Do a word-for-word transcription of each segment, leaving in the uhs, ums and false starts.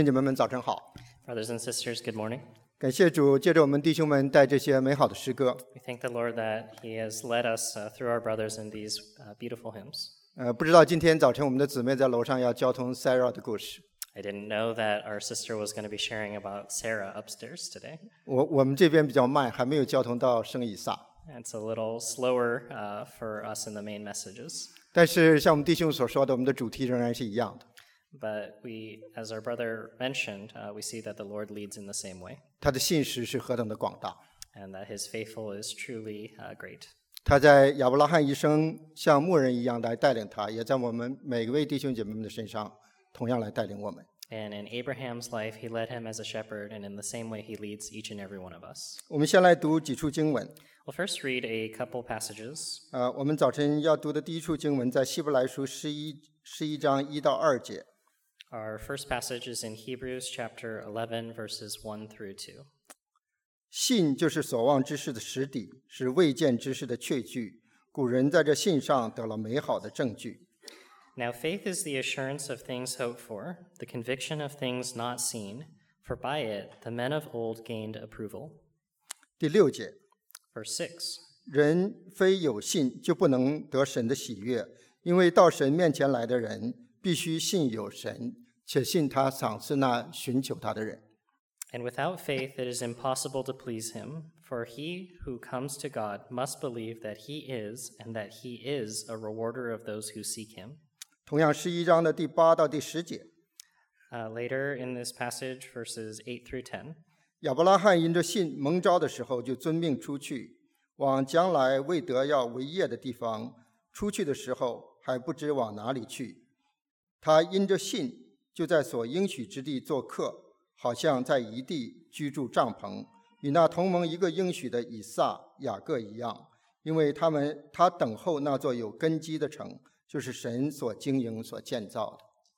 弟兄姐妹们早晨好。 Brothers and sisters, good morning. 感谢主，借着我们弟兄们带这些美好的诗歌， We thank the Lord that He has led us uh, through our brothers in these uh, beautiful hymns. 呃，不知道今天早晨我们的姊妹在楼上要交通 Sarah 的故事。 I didn't know that our sister was going to be sharing about Sarah upstairs today. 我我们这边比较慢，还没有交通到生以撒。 It's a little slower uh, for us in the main messages. 但是像我们弟兄所说的，我们的主题仍然是一样的。 But we, as our brother mentioned, uh, we see that the Lord leads in the same way, 他的信实是何等的广大， and that His faithful is truly uh, great. 他在亚伯拉罕一生像牧人一样来带领他，也在我们每位弟兄姐妹们的身上同样来带领我们。 And in Abraham's life, He led him as a shepherd, and in the same way, He leads each and every one of us. 我们先来读几处经文。 We'll first read a couple passages. 呃，我们早晨要读的第一处经文在希伯来书十一十一章一到二节。 Our first passage is in Hebrews chapter eleven, verses one through two. 信就是所望之事的实底，是未见之事的确据。古人在这信上得了美好的证据。 Now faith is the assurance of things hoped for, the conviction of things not seen, for by it the men of old gained approval. 第六节， Verse six. 人非有信就不能得神的喜悦，因为到神面前来的人必须信有神，且信他赏赐那寻求他的人。 And without faith it is impossible to please him, for he who comes to God must believe that he is, and that he is a rewarder of those who seek him. 同样，十一章的第八到第十节， Uh, later in this passage, verses eight through ten, 亚伯拉罕因着信蒙召的时候，就遵命出去，往将来未得要为业的地方。出去的时候还不知往哪里去。他因着信，就在所应许之地做客，好像在一地居住帐篷，与那同盟一个应许的以撒、雅各一样，因为他们他等候那座有根基的城，就是神所经营、所建造的。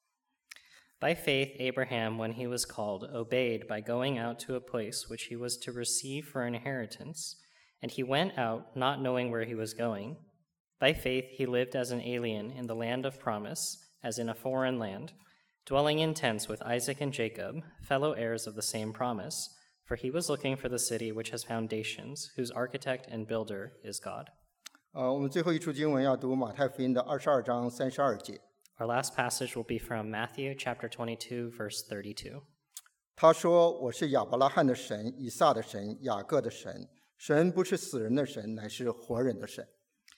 By faith, Abraham, when he was called, obeyed by going out to a place which he was to receive for an inheritance. And he went out, not knowing where he was going. By faith, he lived as an alien in the land of promise, as in a foreign land, dwelling in tents with Isaac and Jacob, fellow heirs of the same promise. For he was looking for the city which has foundations, whose architect and builder is God. 呃，我们最后一处经文要读马太福音的二十二章三十二节。 Our last passage will be from Matthew chapter twenty-two, verse thirty-two. 他说：“我是亚伯拉罕的神，以撒的神，雅各的神。神不是死人的神，乃是活人的神。”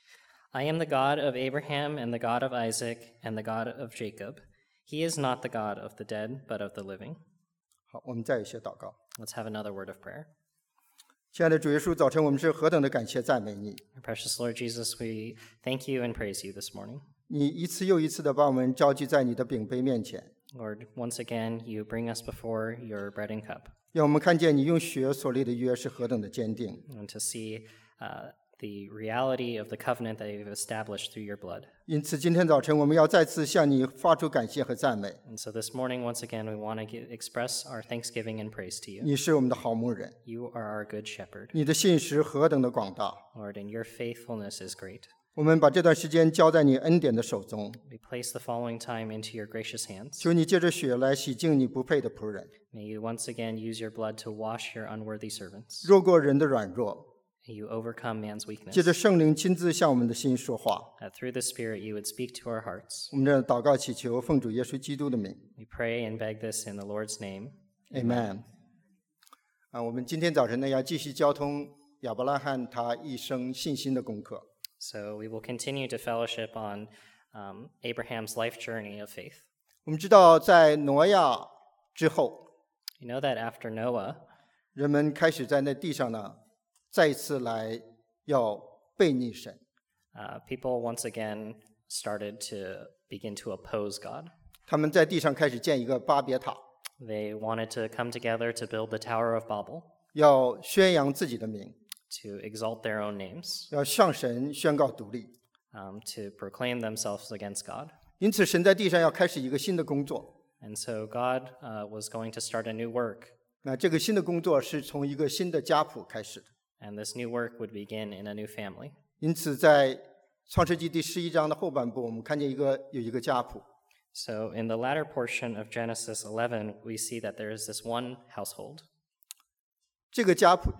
I am the God of Abraham and the God of Isaac and the God of Jacob. He is not the God of the dead, but of the living. 好，我们再有些祷告。 Let's have another word of prayer. 亲爱的主耶稣，早晨我们是何等的感谢赞美你！ Precious Lord Jesus, we thank you and praise you this morning. 你一次又一次的把我们召集在你的饼杯面前， Lord, once again, you bring us before your bread and cup, 让我们看见你用血所立的约是何等的坚定。 and to see uh, the reality of the covenant that you've established through your blood. 因此，今天早晨我们要再次向你发出感谢和赞美。 And so this morning, once again, we want to express our thanksgiving and praise to you. 你是我们的好牧人， You are our good shepherd, 你的信实何等的广大！ Lord, and your faithfulness is great. 我们把这段时间交在你恩典的手中， We place the following time into your gracious hands. 求你借着血来洗净你不配的仆人， May you once again use your blood to wash your unworthy servants. 弱过人的软弱。 May you overcome man's 借着 weakness. 圣灵亲自向我们的心说话。 That through the Spirit you would speak to our hearts. 我们这祷告祈求，奉主耶稣基督的名 We pray and beg this in the Lord's name. ，Amen。啊，我们今天早晨呢要继续交通亚伯拉罕他一生信心的功课。 So we will continue to fellowship on um, Abraham's life journey of faith. 我们知道，在挪亚之后， You know that after Noah, 人们开始在那地上呢，再一次来要背逆神。 uh, people once again started to begin to oppose God. 他们在地上开始建一个巴别塔， They wanted to come together to build the Tower of Babel, 要宣扬自己的名， to exalt their own names, 要向神宣告独立。 um, to proclaim themselves against God. 因此，神在地上要开始一个新的工作。 And so God uh, was going to start a new work, 那这个新的工作是从一个新的家谱开始的。 and this new work would begin in a new family. 因此，在创世纪第十一章的后半部，我们看见一个有一个家谱。 So in the latter portion of Genesis eleven, we see that there is this one household. 这个家谱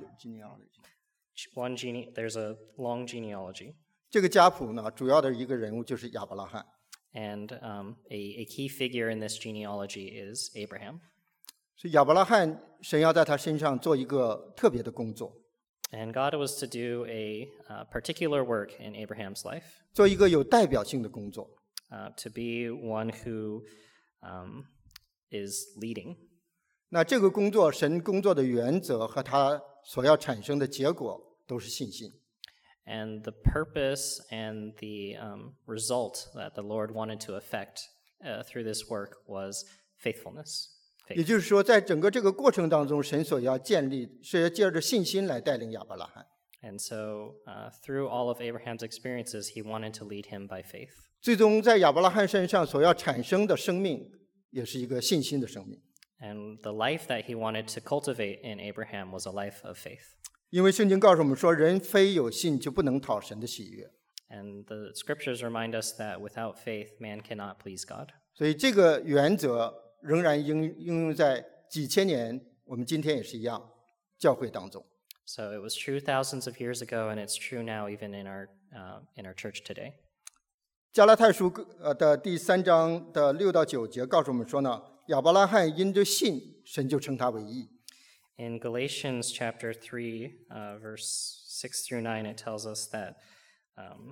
One gene, there's a long genealogy. 这个家谱呢，主要的一个人物就是亚伯拉罕。 And um, a, a key figure in this genealogy is Abraham. 所以亚伯拉罕，神要在他身上做一个特别的工作， And God was to do a uh, particular work in Abraham's life, 做一个有代表性的工作。 uh, to be one who um, is leading. 那这个工作，神工作的原则和他所要产生的结果都是信心。 And the purpose and the um, result that the Lord wanted to effect uh, through this work was faithfulness. 也就是说，在整个这个过程当中，神所要建立是要借着信心来带领亚伯拉罕。 And so, uh, through all of Abraham's experiences, he wanted to lead him by faith. 最终在亚伯拉罕身上所要产生的生命，也是一个信心的生命。 And the life that he wanted to cultivate in Abraham was a life of faith. 因为圣经告诉我们说，人非有信就不能讨神的喜悦。 And the scriptures remind us that without faith, man cannot please God. 所以这个原则仍然应应用在几千年，我们今天也是一样，教会当中。 So it was true thousands of years ago, and it's true now even in our, uh, in our church today. 加拉太书呃的第三章的六到九节告诉我们说呢，亚伯拉罕因着信，神就称他为义。 In Galatians chapter three, uh, verse six through nine, it tells us that um,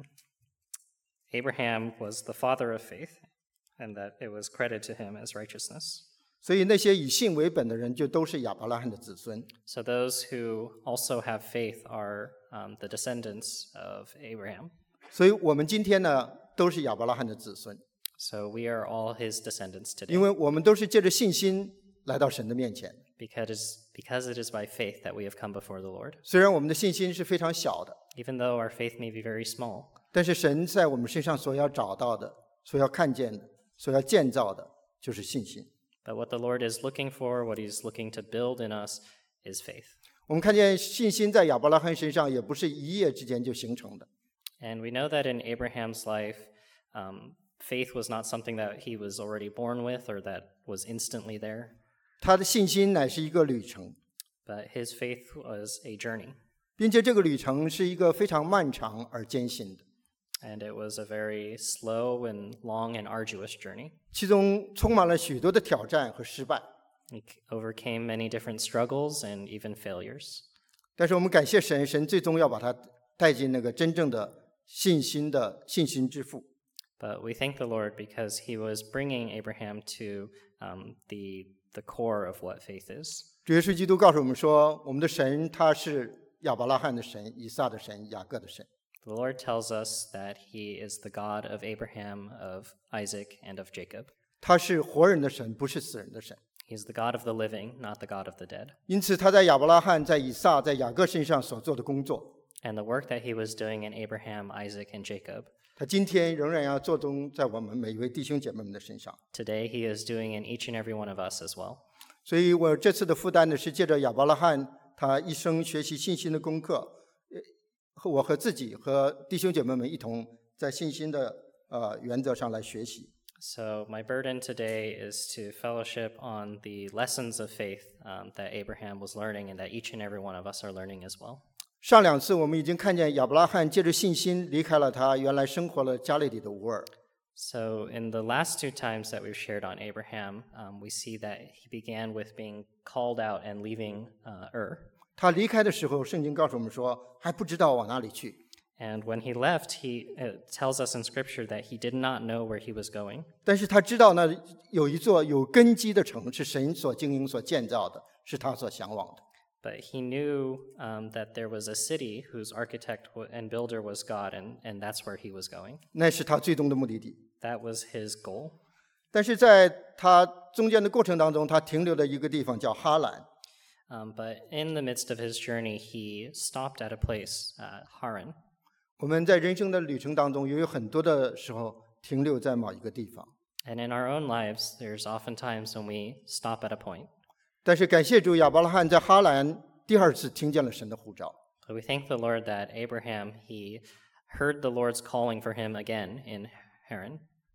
Abraham was the father of faith, and that it was credited to him as righteousness. 所以那些以信为本的人，就都是亚伯拉罕的子孙。 So those who also have faith are um, the descendants of Abraham. 所以我们今天呢，都是亚伯拉罕的子孙， So we are all his descendants today. 因为我们都是借着信心来到神的面前。 Because, because it is by faith that we have come before the Lord. 虽然我们的信心是非常小的， Even though our faith may be very small, 但是神在我们身上所要找到的、所要看见的、所要建造的，就是信心。 but what the Lord is looking for, what he's looking to build in us, is faith. 我们看见信心在亚伯拉罕身上也不是一夜之间就形成的， And we know that in Abraham's life, um, faith was not something that he was already born with or that was instantly there, 他的信心乃是一个旅程， but his faith was a journey. 并且这个旅程是一个非常漫长而艰辛的， And it was a very slow and long and arduous journey. 其中充满了许多的挑战和失败。 He overcame many different struggles and even failures. 但是我们感谢神，神最终要把他带进那个真正的信心的信心之父。 But we thank the Lord because he was bringing Abraham to um, the, the core of what faith is. 主耶稣基督告诉我们说，我们的神他是亚伯拉罕的神、以撒的神、雅各的神。 The Lord tells us that he is the God of Abraham, of Isaac, and of Jacob. 他是活人的神，不是死人的神。 He's the God of the living, not the God of the dead. 因此，他在亚伯拉罕、在以撒、在雅各身上所做的工作， And the work that he was doing in Abraham, Isaac, and Jacob, 他今天仍然要做中在我们每一位弟兄姐妹们的身上。 today he is doing in each and every one of us as well. 所以我这次的负担呢，是借着亚伯拉罕他一生学习信心的功课，呃和我和自己和弟兄姐妹们一同在信心的呃原则上来学习。 So my burden today is to fellowship on the lessons of faith um, that Abraham was learning and that each and every one of us are learning as well. 上两次我们已经看见亚伯拉罕借着信心离开了他原来生活了加利里的乌尔， So in the last two times that we've shared on Abraham, um, we see that he began with being called out and leaving uh, Ur. 他离开的时候，圣经告诉我们说还不知道往哪里去。 And when he left, he it tells us in Scripture that he did not know where he was going. 但是他知道呢，有一座有根基的城是神所经营、所建造的，是他所向往的。 But he knew um, that there was a city whose architect and builder was God, and, and that's where he was going. 那是他最终的目的地。 That was his goal. 但是在他中间的过程当中，他停留的一个地方叫哈兰。 Um, but in the midst of his journey, he stopped at a place, uh, Haran. 我们在人生的旅程当中，也有很多的时候停留在某一个地方。 And in our own lives, there's often times when we stop at a point. 但是感谢主，亚伯拉罕在哈兰第二次听见了神的呼召。 But we thank the Lord that Abraham, he heard the Lord's calling for him again in Haran.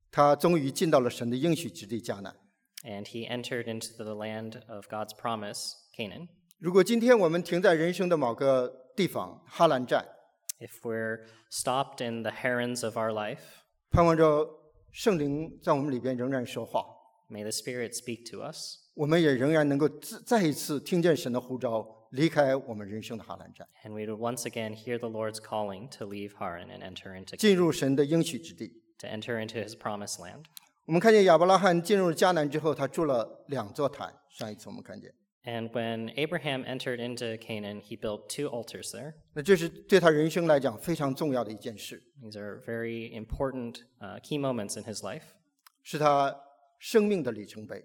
他终于进到了神的应许之地迦南。 and he entered into the land of God's promise, Canaan. 如果今天我们停在人生的某个地方哈兰站， If we're stopped in the herons of our life, 盼望着圣灵在我们里边仍然说话， may the Spirit speak to us, 我们也仍然能够自再一次听见神的呼召，离开我们人生的哈兰站， and we would once again hear the Lord's calling to leave Haran and enter into 进入神的应许之地。 to enter into his promised land. 我们看见亚伯拉罕进入迦南之后，他筑了两座坛。上一次我们看见， And when Abraham entered into Canaan, he built two altars there. 那这是对他人生来讲非常重要的一件事， These are very important uh, key moments in his life. 是他生命的里程碑。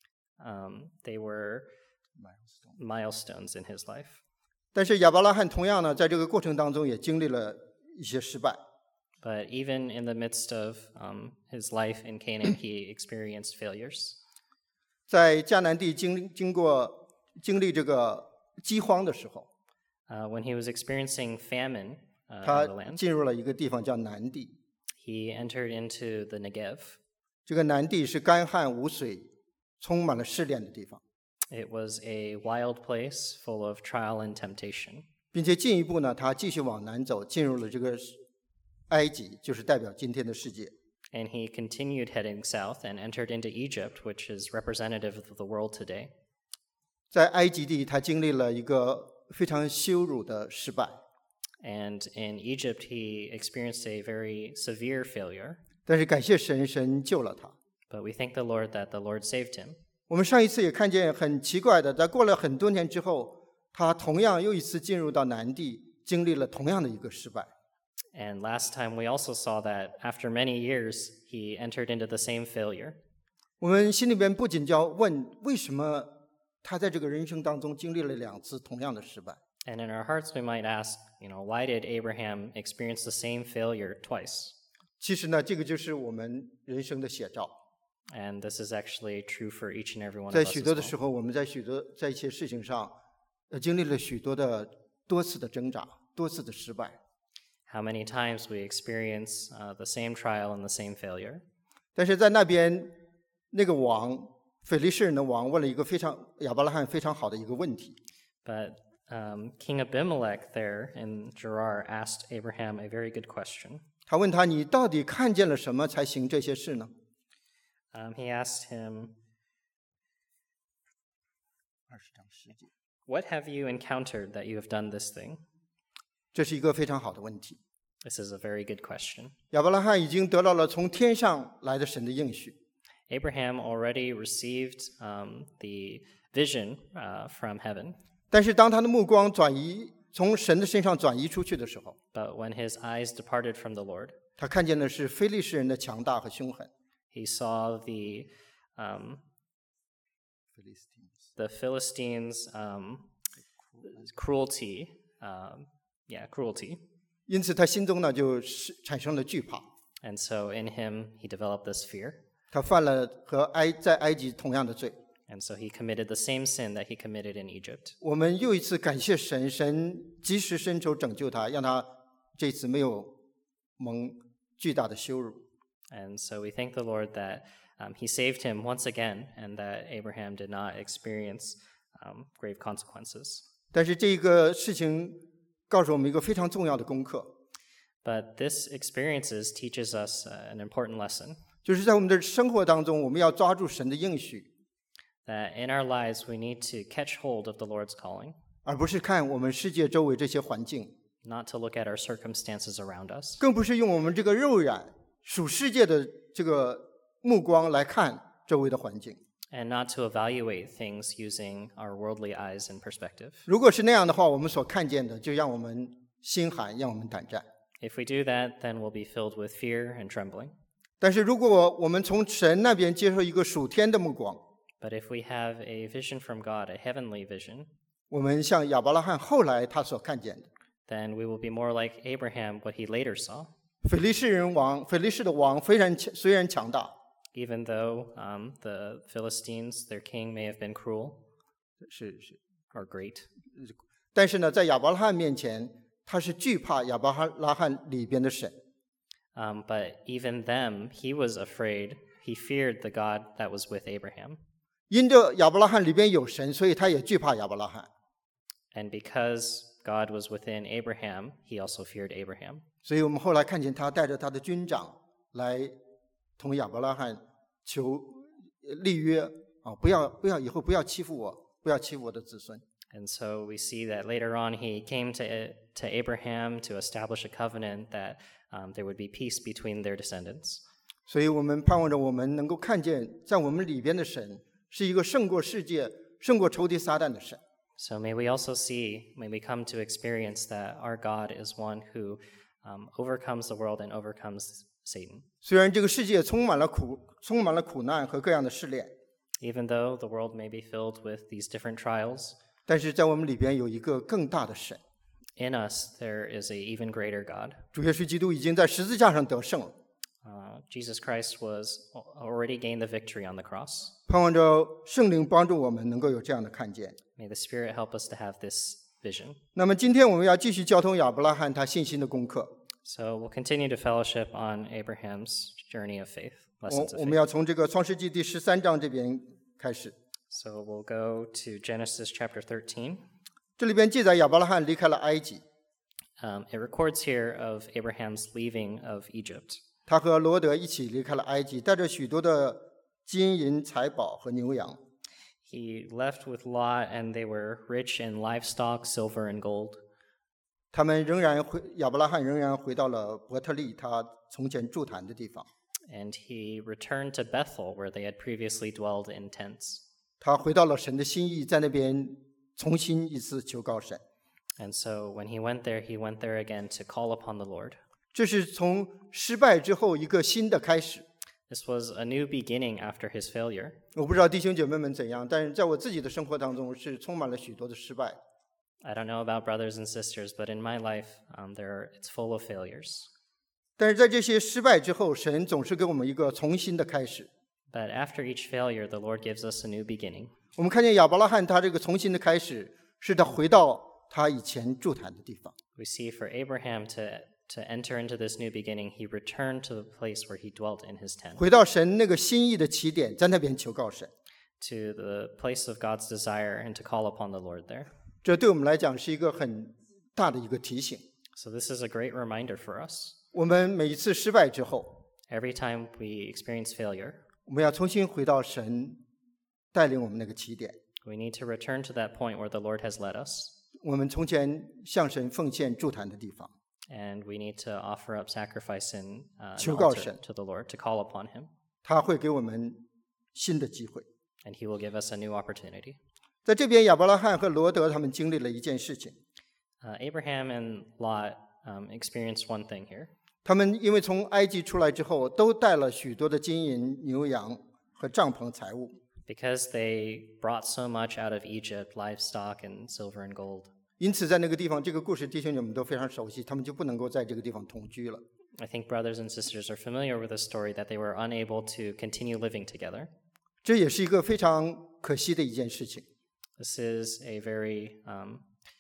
Um, they were milestones in his life. 但是亚伯拉罕同样呢，在这个过程当中也经历了一些失败。 But even in the midst of um, his life in Canaan, he experienced failures. 在迦南地经经过经历这个饥荒的时候， Uh, when he was experiencing famine uh, in 他 the land, 进入了一个地方叫南地。 he entered into the Negev. 这个南地是干旱无水、充满了试炼的地方， It was a wild place full of trial and temptation. 并且进一步呢，他继续往南走，进入了这个埃及，就是代表今天的世界。 And he continued heading south and entered into Egypt, which is representative of the world today. 在埃及地，他经历了一个非常羞辱的失败， And in Egypt, he experienced a very severe failure. 但是感谢神，神救了他。 But we thank the Lord that the Lord saved him. 我们上一次也看见很奇怪的，在过了很多年之后，他同样又一次进入到南地，经历了同样的一个失败。 And last time we also saw that after many years, he entered into the same failure. 我们心里边不仅就要问，为什么他在这个人生当中经历了两次同样的失败？ And in our hearts, we might ask, you know, why did Abraham experience the same failure twice? 其实呢，这个就是我们人生的写照。 And this is actually true for each and every one of 在 us 许 as 多的 well. 时候，我们在许多在一些事情上，呃，经历了许多的多次的挣扎，多次的失败。 How many times we experience uh, the same trial and the same failure. 但是在那边，那个王，腓力士人的王，问了一个非常亚伯拉罕非常好的一个问题。 But um, King Abimelech there in Gerar asked Abraham a very good question. 他问他：“你到底看见了什么才行这些事呢 Um, he asked him, 二十章十节， what have you encountered that you have done this thing? 这是一个非常好的问题。 This is a very good question. 亚伯拉罕已经得到了从天上来的神的应许， Abraham already received um, the vision uh, from heaven, 但是当他的目光转移从神的身上转移出去的时候， but when his eyes departed from the Lord, 他看见的是非利士人的强大和凶狠。 he saw the um, the Philistines' um, cruelty. Um, yeah, cruelty. 因此，他心中呢就是产生了惧怕， And so in him, he developed this fear. 他犯了和埃在埃及同样的罪。 And so he committed the same sin that he committed in Egypt. 我们又一次感谢神，神及时伸手拯救他，让他这次没有蒙巨大的羞辱。 And so we thank the Lord that um, he saved him once again and that Abraham did not experience um, grave consequences. 但是这个事情告诉我们一个非常重要的功课， But this experiences teaches us uh, an important lesson, 就是在我们的生活当中，我们要抓住神的应许， that in our lives we need to catch hold of the Lord's calling, 而不是看我们世界周围这些环境， not to look at our circumstances around us, 更不是用我们这个肉眼属世界的这个目光来看周围的环境。 and not to evaluate things using our worldly eyes and perspective. 如果是那样的话，我们所看见的就让我们心寒，让我们胆战。 If we do that, then we'll be filled with fear and trembling. 但是如果我们从神那边接受一个属天的目光， But if we have a vision from God, a heavenly vision, 我们像亚伯拉罕后来他所看见的， then we will be more like Abraham, what he later saw. 腓利士人王，腓利士的王虽然虽然强大， Even though um, the Philistines, their king, may have been cruel 是是， or great, 但是呢，在亚伯拉罕面前，他是惧怕亚伯拉罕里边的神。 Um, but even them, he was afraid. He feared the God that was with Abraham. 因着亚伯拉罕里边有神，所以他也惧怕亚伯拉罕。 And because God was within Abraham, he also feared Abraham. 所以我们后来看见他带着他的军长来同亚伯拉罕求立约啊，不要不要以后不要欺负我，不要欺负我的子孙。 And so we see that later on he came to, to Abraham to establish a covenant that um, there would be peace between their descendants. 所以我们盼望着我们能够看见，在我们里边的神是一个胜过世界、胜过仇敌撒旦的神。 So may we also see, may we come to experience that our God is one who um, overcomes the world and overcomes Satan. 虽然这个世界充满了苦、充满了苦难和各样的试炼， Even though the world may be filled with these different trials, 但是在我们里边有一个更大的神。 in us there is an even greater God. 主耶稣基督已经在十字架上得胜了， Uh, Jesus Christ was already gained the victory on the cross. 盼望着圣灵帮助我们能够有这样的看见。 May the Spirit help us to have this vision. 那么今天我们要继续交通亚伯拉罕他信心的功课。 So we'll continue to fellowship on Abraham's journey of faith, 我 lessons 我 of 们 faith. 要从这个创世纪第十三章这边开始。 So we'll go to Genesis chapter thirteen. 这里边记载亚伯拉罕离开了埃及， Um, it records here of Abraham's leaving of Egypt. 他和罗德一起离开了埃及，带着许多的金银财宝和牛羊。 He left with Lot, and they were rich in livestock, silver, and gold. 他们仍然回，亚伯拉罕仍然回到了伯特利，他从前筑坛的地方。 And he returned to Bethel, where they had previously dwelled in tents. 他回到了神的心意，在那边重新一次求告神。 And so when he went there, he went there again to call upon the Lord. 这是从失败之后一个新的开始。 This was a new beginning after his failure. 我不知道弟兄姐妹们怎样，但是在我自己的生活当中是充满了许多的失败。 I don't know about brothers and sisters, but in my life, um, there are, it's full of failures. 但是在这些失败之后，神总是给我们一个重新的开始。 But after each failure, the Lord gives us a new beginning. 我们看见亚伯拉罕他这个重新的开始，是他回到他以前筑坛的地方。 We see for Abraham to, to enter into this new beginning, he returned to the place where he dwelt in his tent, 回到神那个心意的起点，在那边求告神。 to the place of God's desire and to call upon the Lord there. 这对我们来讲是一个很大的一个提醒。 So this is a great reminder for us. 我们每一次失败之后， Every time we experience failure, 我们要重新回到神带领我们那个起点。 we need to return to that point where the Lord has led us, 我们从前向神奉献筑坛的地方， and we need to offer up sacrifice in uh, an 求告 altar 神。 to the Lord, to call upon him, 他会给我们新的机会。 and he will give us a new opportunity. 在这边，亚伯拉罕和罗德他们经历了一件事情， Uh, Abraham and Lot um, experienced one thing here. 他们因为从埃及出来之后，都带了许多的金银、牛羊和帐篷财物， Because they brought so much out of Egypt, livestock and silver and gold. 因此在那个地方，这个故事弟兄姐妹都非常熟悉，他们就不能够在这个地方同居了。 I think brothers and sisters are familiar with the story that they were unable to continue living together. 这也是一个非常可惜的一件事情， This is a very um,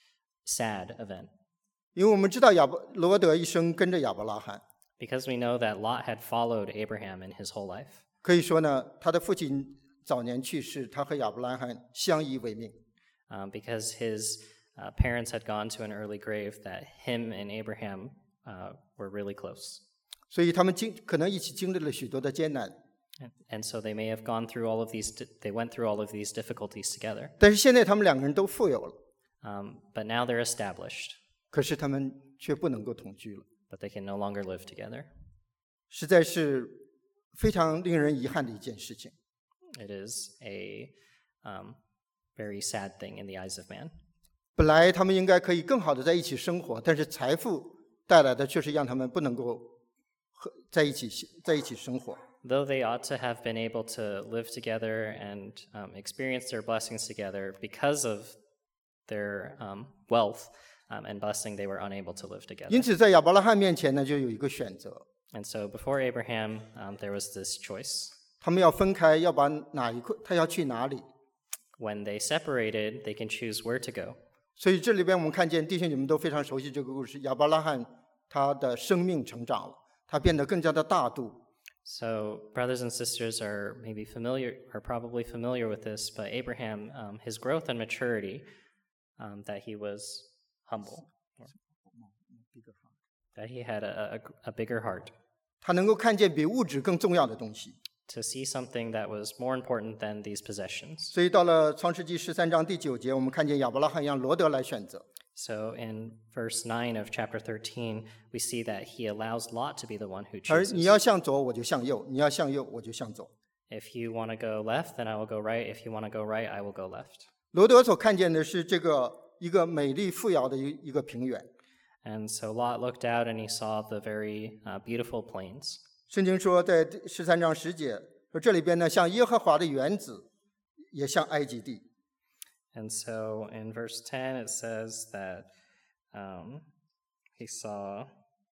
sad event, 因为我们知道亚伯罗德一生跟着亚伯拉罕， because we know that Lot had followed Abraham in his whole life. 可以说呢，他的父亲早年去世，他和亚伯拉罕相依为命。 Um, because his uh, parents had gone to an early grave, that him and Abraham uh, were really close. 所以他们经可能一起经历了许多的艰难， And, and so they may have gone through all of these, di- they went through all of these difficulties together. 但是现在他们两个人都富有了， Um, but now they're established, 可是他们却不能够同居了， but they can no longer live together. 实在是非常令人遗憾的一件事情。 It is a um, very sad thing in the eyes of man. 本来他们应该可以更好的在一起生活，但是财富带来的却是让他们不能够和在一起在一起生活。 Though they ought to have been able to live together and um, experience their blessings together, because of their um, wealth um, and blessing, they were unable to live together. 因此，在亚伯拉罕面前呢，就有一个选择， And so before Abraham, um, there was this choice. 他们要分开，要把哪一块，他要去哪里。 When they separated, they can choose where to go. 所以这里边我们看见弟兄姐妹都非常熟悉这个故事。亚伯拉罕他的生命成长了， 他变得更加的大度。 So brothers and sisters are maybe familiar, are probably familiar with this, but Abraham, um, his growth and maturity, um, that he was humble, that he had a, a, a bigger heart 他能够看见比物质更重要的东西。 to see something that was more important than these possessions. 所以到了创世纪十三章第九节，我们看见亚伯拉罕让罗德来选择。 So in verse nine of chapter thirteen, we see that he allows Lot to be the one who 而 chooses. 你要向左，我就向右；你要向右，我就向左。 If you want to go left, then I will go right. If you want to go right, I will go left. 罗德所看见的是这个一个美丽富饶的一一个平原。 And so Lot looked out and he saw the very uh, beautiful plains. 圣经说，在十三章十节说，这里边呢，像耶和华的园子，也像埃及地。 And so in verse ten, it says that um, he saw,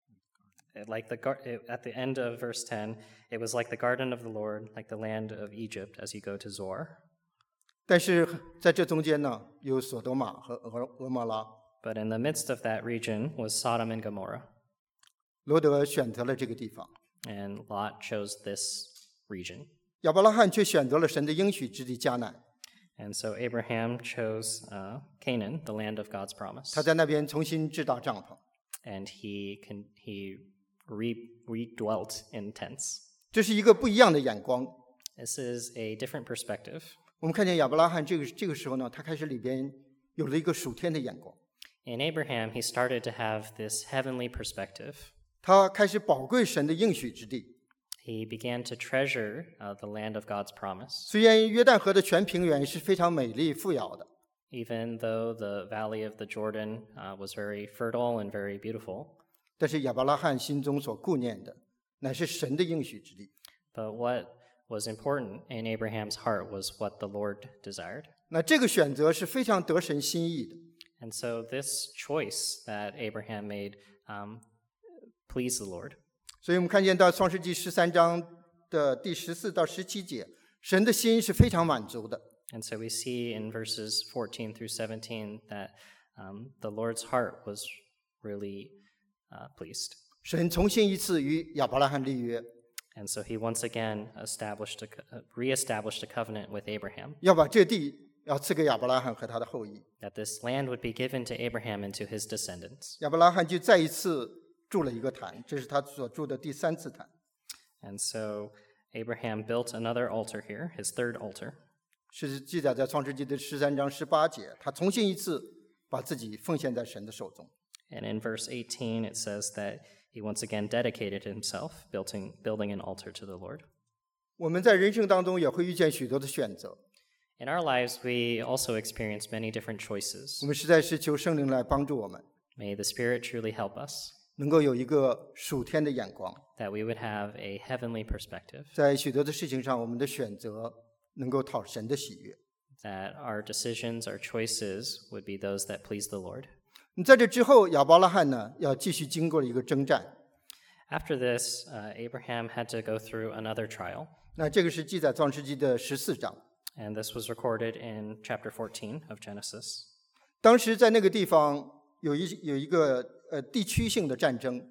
it like the gar- it, at the end of verse ten, it was like the garden of the Lord, like the land of Egypt as you go to Zoar. 但是在这中间呢，有索多玛和俄俄摩拉。 But in the midst of that region was Sodom and Gomorrah, 罗德选择了这个地方， and Lot chose this region. 亚伯拉罕却选择了神的应许之地迦南。 And so Abraham chose uh, Canaan, the land of God's promise, 他在那边重新支搭帐篷。 and he can, he re, redwelt in tents. 这是一个不一样的眼光。 This is a different perspective. 我们看见亚伯拉罕这个这个时候呢，他开始里边有了一个属天的眼光， In Abraham, he started to have this heavenly perspective. 他开始宝贵神的应许之地。 He began to treasure uh, the land of God's promise, 虽然约旦河的全平原是非常美丽富饶的， even though the valley of the Jordan uh, was very fertile and very beautiful. 但是亚伯拉罕心中所顾念的，乃是神的应许之地。 But what was important in Abraham's heart was what the Lord desired. 那这个选择是非常得神心意的。 And so this choice that Abraham made um, pleased the Lord. 所以我们看见到创世纪十三章的第十四到十七节，神的心是非常满足的。 And so we see in verses fourteen through seventeen that um, the Lord's heart was really uh, pleased. 神重新一次与亚伯拉罕立约， And so he once again established a, co- uh, reestablished a covenant with Abraham 要把这地要赐给亚伯拉罕和他的后裔。 that this land would be given to Abraham and to his descendants. 亚伯拉罕就再一次筑了一个坛，这是他所筑的第三次坛， And so Abraham built another altar here, his third altar. 是记载在创世纪的十三章十八节。他重新一次把自己奉献在神的手中。 And in verse eighteen, it says that he once again dedicated himself, building, building an altar to the Lord. 我们在人生当中也会遇见许多的选择， In our lives, we also experience many different choices. 我们实在是求圣灵来帮助我们， May the Spirit truly help us, 能够有一个属天的眼光， that we would have a heavenly perspective, 在许多的事情上，我们的选择能够讨神的喜悦。 that our decisions, our choices would be those that please the Lord. 在这之后，亚伯拉罕呢要继续经过一个征战， After this, uh, Abraham had to go through another trial, 那这个是记载创世纪的十四章。 and this was recorded in chapter fourteen of Genesis. 当时在那个地方有一有一个呃地区性的战争，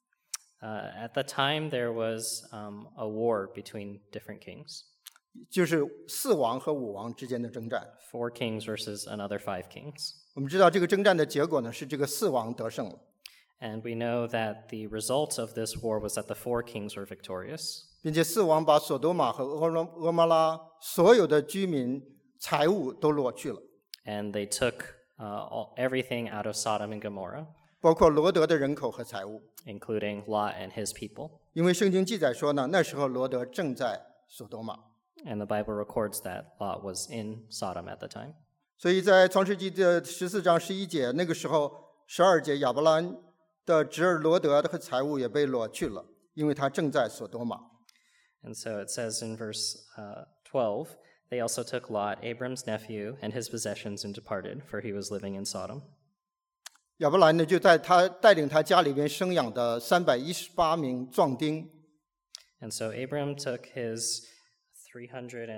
Uh, at the time, there was um, a war between different kings, 就是四王和五王之间的征战。 four kings versus another five kings. 我们知道这个征战的结果呢是这个四王得胜了， And we know that the result of this war was that the four kings were victorious, 并且四王把索多玛和俄罗俄摩拉所有的居民财物都掳去了， and they took uh, all, everything out of Sodom and Gomorrah, 包括罗德的人口和财物。 including Lot and his people. 因为圣经记载说呢，那时候罗德正在索多玛， And the Bible records that Lot was in Sodom at the time. 所以在创世纪的十四章十一节，那个时候十二节亚伯兰的侄儿罗德和财物也被掳去了，因为他正在索多玛。 And so it says in verse uh, twelve, they also took Lot, Abram's nephew, and his possessions and departed, for he was living in Sodom. 亚伯兰呢，就在他带领他家里边生养的三百一十八名壮丁， And so Abram took his three hundred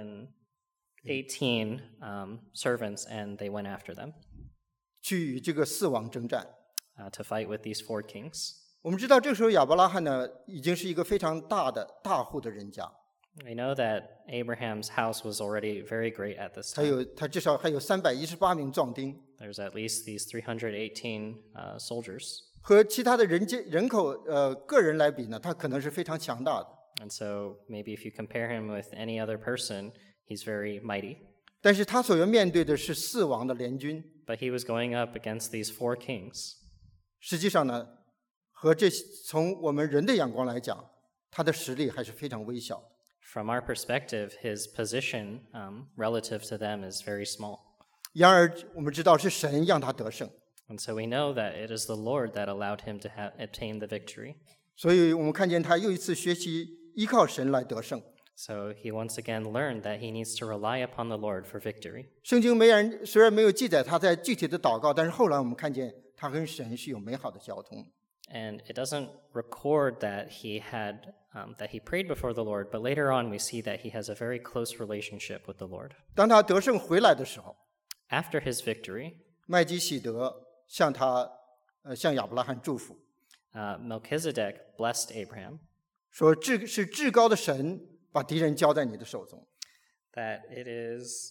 eighteen um, servants and they went after them 去与这个四王征战。 uh, to fight with these four kings. 我们知道这时候亚伯拉罕呢，已经是一个非常大的大户的人家， We know that Abraham's house was already very great at this 他 time. 有他至少还有三百一十八名壮丁， There's at least these three hundred eighteen uh, soldiers. 和其他的人间人口呃个人来比呢，他可能是非常强大的。 And so maybe if you compare him with any other person, he's very mighty. 但是他所要面对的是四王的联军， But he was going up against these four kings. 实际上呢，和这从我们人的眼光来讲，他的实力还是非常微小的。 From our perspective, his position um, relative to them is very small. 然而我们知道是神让他得胜， And so we know that it is the Lord that allowed him to ha- obtain the victory. 所以我们看见他又一次学习依靠神来得胜。 So he once again learned that he needs to rely upon the Lord for victory. 圣经没然虽然没有记载他在具体的祷告，但是后来我们看见他跟神是有美好的交通。 And it doesn't record that he had um, that he prayed before the Lord, but later on we see that he has a very close relationship with the Lord. 当他得胜回来的时候， After his victory, 麦基喜德向他呃向亚伯拉罕祝福， uh, Melchizedek blessed Abraham 说至是至高的神把敌人交在你的手中。 that it is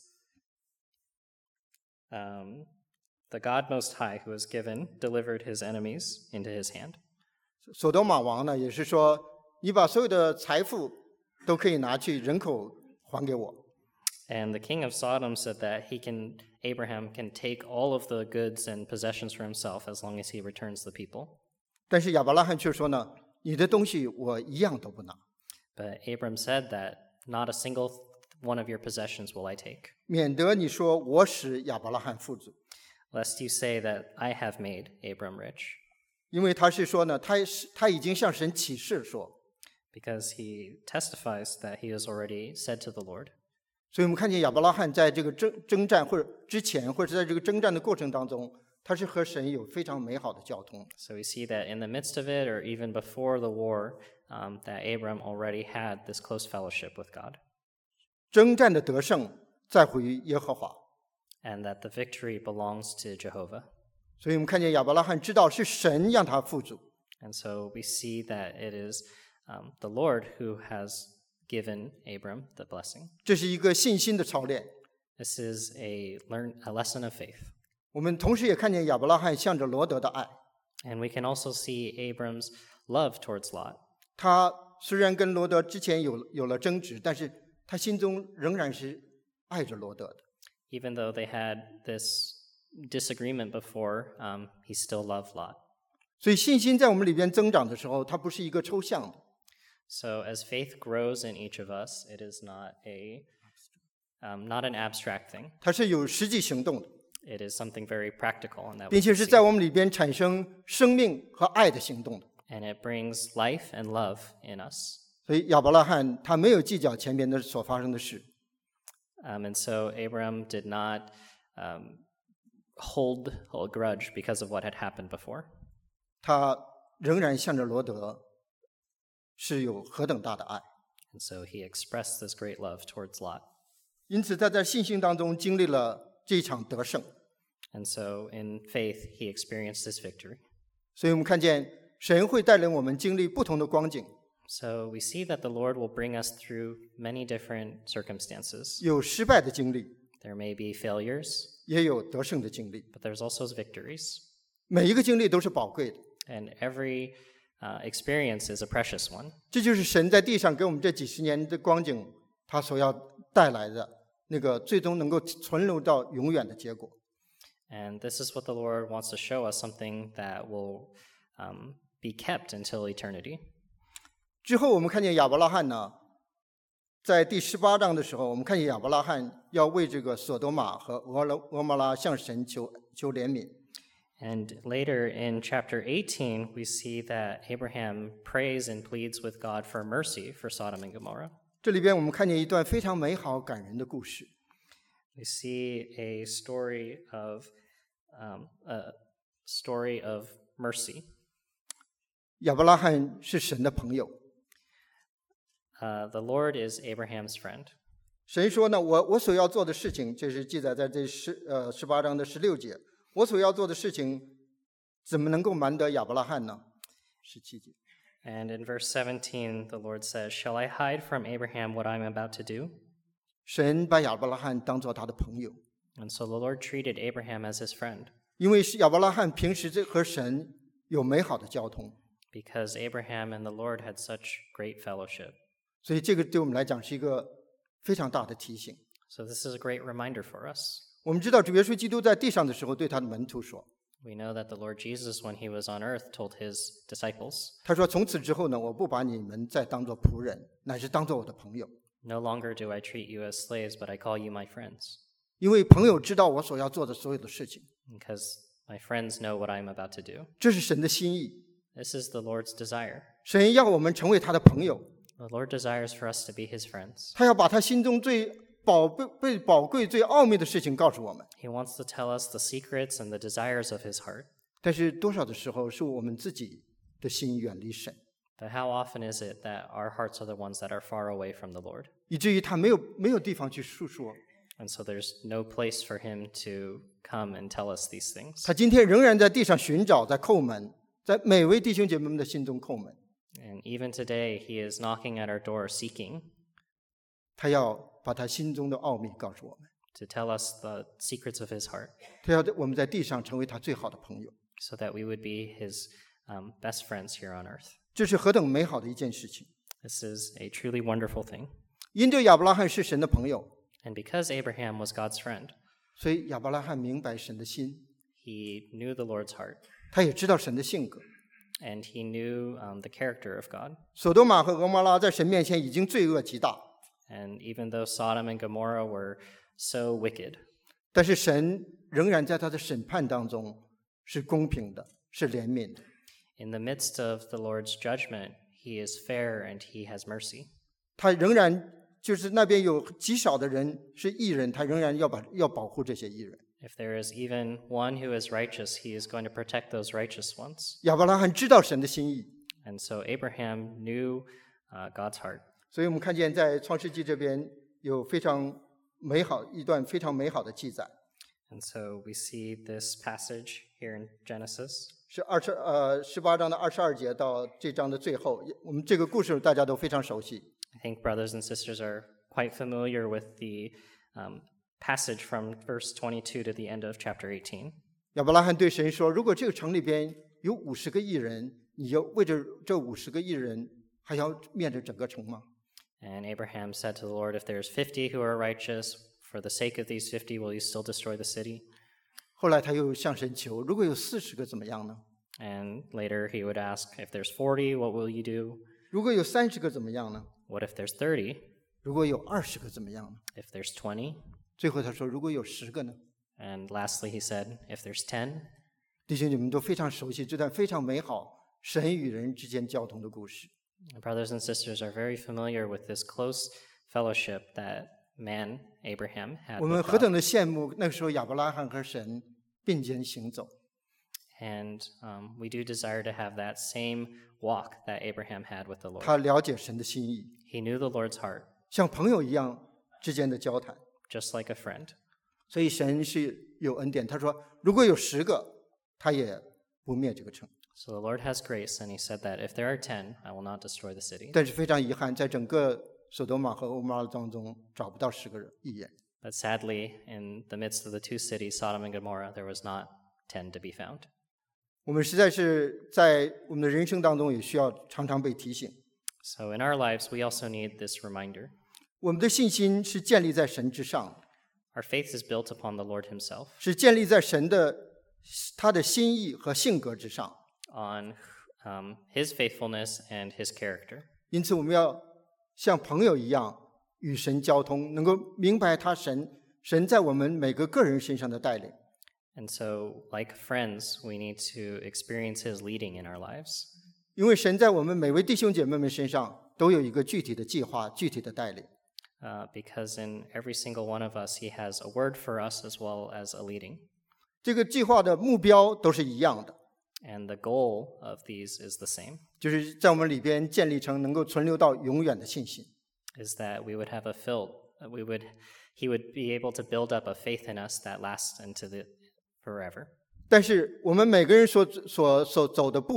um, the God Most High who has given, delivered his enemies into his hand. 所多玛王呢，也是说你把所有的财富都可以拿去，人口还给我。 And the king of Sodom said that he can, Abraham can take all of the goods and possessions for himself as long as he returns the people. 但是亚伯拉罕却说呢，你的东西我一样都不拿， But Abram said that not a single one of your possessions will I take, 免得你说我使亚伯拉罕富足。 lest you say that I have made Abram rich. 因为他是说呢，他是他已经向神起誓说， Because he testifies that he has already said to the Lord. 所以我们看见亚伯拉罕在这个征征战或者之前，或者在这个征战的过程当中，他是和神有非常美好的交通。 So we see that in the midst of it, or even before the war, um, that Abram already had this close fellowship with God, 征战的得胜在乎于耶和华， and that the victory belongs to Jehovah. 所以我们看见亚伯拉罕知道是神让他富足， And so we see that it is um, the Lord who has given Abram the blessing. 这是一个信心的操练。 This is a learn a lesson of faith. 我们同时也看见亚伯拉罕向着罗德的爱， And we can also see Abram's love towards Lot. 他虽然跟罗德之前有有了争执，但是他心中仍然是爱着罗德的。 Even though they had this disagreement before, um, he still loved Lot. 所以信心在我们里边增长的时候，它不是一个抽象的， So as faith grows in each of us, it is not a um, not an abstract thing. 它是有实际行动的， It is something very practical, and that we 并且 can 是 see. 在我们里边产生生命和爱的行动的。 And it brings life and love in us. 所以亚伯拉罕他没有计较前边的所发生的事， Um, and so Abram did not um, hold a grudge because of what had happened before. 他仍然向着罗德是有何等大的爱。 And so he expressed this great love towards Lot. 因此，他在信心当中经历了这一场得胜。 And so in faith, he experienced this victory. 所以我们看见神会带领我们经历不同的光景， So we see that the Lord will bring us through many different circumstances. 有失败的经历， There may be failures, 也有得胜的经历。 but there's also victories. 每一个经历都是宝贵的。 And every uh, experience is a precious one. 这就是神在地上给我们这几十年的光景，他所要带来的那个最终能够存留到永远的结果。 And this is what the Lord wants to show us, something that will um, be kept until eternity. 之后，我们看见亚伯拉罕呢，在第十八章的时候，我们看见亚伯拉罕要为这个索多玛和俄罗俄摩拉向神求求怜悯。 And later in chapter eighteen, we see that Abraham prays and pleads with God for mercy for Sodom and Gomorrah. 这里边我们看见一段非常美好感人的故事。 We see a story of um, a story of mercy. 亚伯拉罕是神的朋友， Uh, the Lord is Abraham's friend. 神说呢，我我所要做的事情，这是记载在这十呃十八章的十六节。我所要做的事情，怎么能够瞒得亚伯拉罕呢？ 十七节。 And in verse seventeen, the Lord says, Shall I hide from Abraham what I'm about to do? 神把亚伯拉罕当作他的朋友， And so the Lord treated Abraham as his friend 因为是亚伯拉罕平时这和神有美好的交通， because Abraham and the Lord had such great fellowship. 所以这个对我们来讲是一个非常大的提醒。 So this is a great reminder for us. 我们知道主耶稣基督在地上的时候对他的门徒说， We know that the Lord Jesus, when he was on earth, told his disciples, 他说从此之后呢，我不把你们再当作仆人，乃是当作我的朋友， No longer do I treat you as slaves, but I call you my friends, 因为朋友知道我所要做的所有的事情， because my friends know what I'm about to do. 这是神的心意。 This is the Lord's desire. 神要我们成为他的朋友， The Lord desires for us to be his friends. 他要把他心中最宝贝、最宝贵、最奥秘的事情告诉我们。 He wants to tell us the secrets and the desires of his heart. 但是多少的时候是我们自己的心远离神， But how often is it that our hearts are the ones that are far away from the Lord? 以至于他没有没有地方去诉说。 And so there's no place for him to come and tell us these things. 他今天仍然在地上寻找，在叩门，在每位弟兄姐妹们的心中叩门。 And even today, he is knocking at our door seeking 他要把他心中的奥秘告诉我们， to tell us the secrets of his heart 他要我们在地上成为他最好的朋友。 so that we would be his um, best friends here on earth. 这是何等美好的一件事情！ This is a truly wonderful thing. 因着亚伯拉罕是神的朋友， And because Abraham was God's friend, 所以亚伯拉罕明白神的心， he knew the Lord's heart 他也知道神的性格。 and he knew um, the character of God. 索多玛和俄摩拉在神面前已经罪恶极大， And even though Sodom and Gomorrah were so wicked, 但是神仍然在他的审判当中是公平的，是怜悯的。 in the midst of the Lord's judgment, he is fair and he has mercy. 他仍然就是那边有极少的人是义人，他仍然要把要保护这些义人。 If there is even one who is righteous, he is going to protect those righteous ones. 亚伯拉罕知道神的心意， And so Abraham knew uh, God's heart. 所以我们看见在创世纪这边有非常美好一段非常美好的记载， And so we see this passage here in Genesis. 是二十呃十八章的二十二节到这章的最后。我们这个故事大家都非常熟悉。 I think brothers and sisters are quite familiar with the um, passage from verse twenty-two to the end of chapter eighteen. 亚伯拉罕对神说：“如果这个城里边有五十个义人，你要为着这五十个义人还要面对整个城吗？” And Abraham said to the Lord, If there's fifty who are righteous, for the sake of these fifty, will you still destroy the city? 后来他又向神求：“如果有四十个怎么样呢？ And later he would ask, If there's forty, what will you do? 如果有三十个怎么样呢？ What if there's thirty? 如果有二十个怎么样呢？” If there's twenty? 最后他说：“如果有十个呢 And lastly, he said, If there's ten?？” 弟兄姐妹都非常熟悉这段非常美好神与人之间交通的故事。 Brothers and sisters are very familiar with this close fellowship that man, Abraham, had 我们 with 何 God. 等的羡慕那个时候亚伯拉罕和神并肩行走。 And um, we do desire to have that same walk that Abraham had with the Lord. 他了解神的心意， He knew the Lord's heart, 像朋友一样之间的交谈。 just like a friend. 所以神是有恩典。他说：“如果有十个，他也不灭这个城。 So the Lord has grace, and he said that if there are ten, I will not destroy the city. ” 但是非常遗憾，在整个索多玛和俄摩拉当中找不到十个人义人。 But sadly, in the midst of the two cities, Sodom and Gomorrah, there was not ten to be found. 我们实在是在我们的人生当中也需要常常被提醒。 So in our lives, we also need this reminder. 我们的信心是建立在神之上， Our faith is built upon the Lord himself, 是建立在神的他的心意和性格之上。 on um, his faithfulness and his character. 因此，我们要像朋友一样与神交通，能够明白他神神在我们每个个人身上的带领。 And so, like friends, we need to experience his leading in our lives. 因为神在我们每位弟兄姐妹们身上都有一个具体的计划、具体的带领。 Uh, because in every single one of us, he has a word for us as well as a leading. 这个计划的目标都是一样的， And the goal of these is the same, 就是在我们里边建立成能够存留到永远的信心。 is that we would have a filled, we would, he would be able to build up a faith in us that lasts into the forever. 但是我们每个人所所所走的步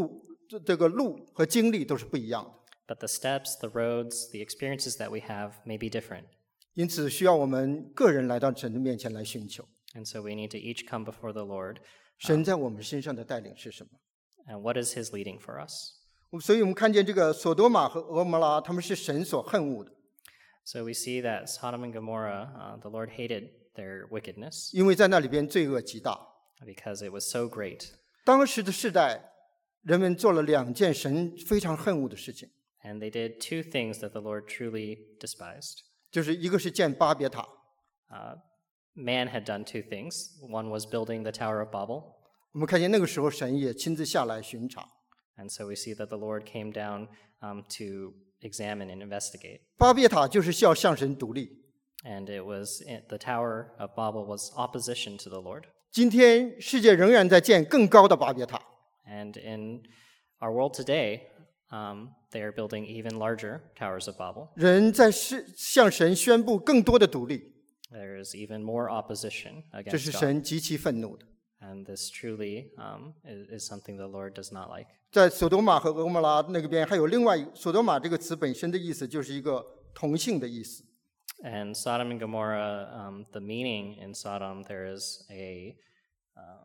这个路和经历都是不一样的。 But the steps, the roads, the experiences that we have may be different. 因此需要我们个人来到神的面前来寻求。 And so we need to each come before the Lord. 神在我们身上的带领是什么？ And what is his leading for us? 所以我们看见这个索多玛和俄摩拉，他们是神所恨恶的， So we see that Sodom and Gomorrah, uh, the Lord hated their wickedness 因为在那里边罪恶极大。 because it was so great. 当时的世代，人们做了两件神非常恨恶的事情， And they did two things that the Lord truly despised. 就是一个是建巴别塔， Uh, man had done two things. One was building the Tower of Babel. 我们看见那个时候神也亲自下来巡查。 And so we see that the Lord came down um, to examine and investigate. 巴别塔就是要向神独立。 And it was the Tower of Babel was opposition to the Lord. 今天世界仍然在建更高的巴别塔， And in our world today, um, they are building even larger towers of Babel. 人在世向神宣布更多的独立， There is even more opposition 这是 against God. 神极其愤怒的。 And this truly um, is, is something the Lord does not like. 在索多玛和俄摩拉那个边还有另外一索多玛这个词本身的意思就是一个同性的意思， And Sodom and Gomorrah, um, the meaning in Sodom, there is a uh,